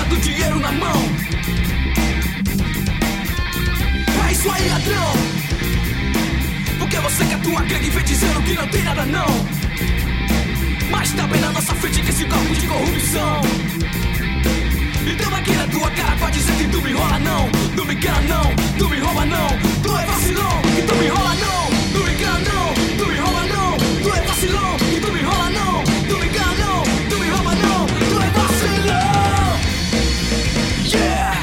do dinheiro na mão. É isso aí, ladrão. Porque você quer tua gangue vem dizendo que não tem nada não. Mas tá bem na nossa frente que esse golpe de corrupção. Então aqui na tua cara pode dizer que tu me enrola não. Não me engana não, tu me rouba não. Tu é vacilão, que tu me enrola não. Tu me engana não, tu me rouba não. Tu é vacilão, que tu me enrola não. Tu me engana não, tu me rouba não. Tu é vacilão. Yeah.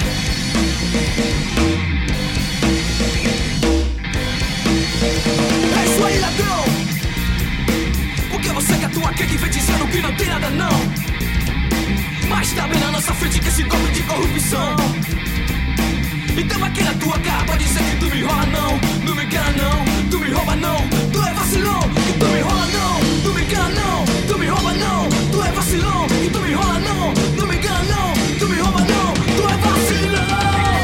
É isso aí, ladrão. Porque você quer tua gangue vem dizendo que não tem nada não. Mas tá bem na nossa frente que esse golpe de corrupção. Então aqui na tua cara pode dizer que tu me enrola não. Não me engana não, tu me rouba não. Tu é vacilão, que tu me enrola não. Tu me engana não, tu me rouba não. Tu é vacilão, que tu me enrola não. Não me engana não, tu me rouba não. Tu é vacilão.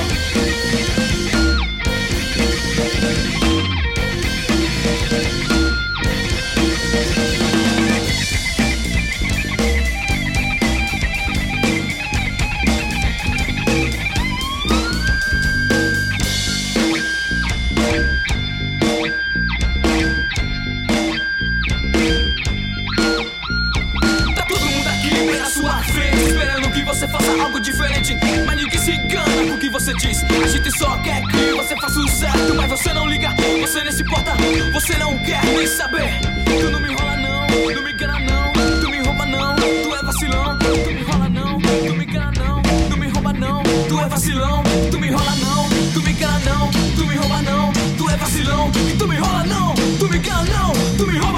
Você faça algo diferente, mas ninguém se engana com o que você diz. A gente só quer que você faça o certo, mas você não liga, você nem se importa, você não quer nem saber. Tu não me enrola não, não me engana não, tu me rouba não, tu é vacilão. Tu me enrola não, tu me engana não, tu me rouba não, tu é vacilão. Tu me enrola não, tu me engana não, tu me rouba não, tu é vacilão. Tu me enrola não, tu me engana não, tu me rouba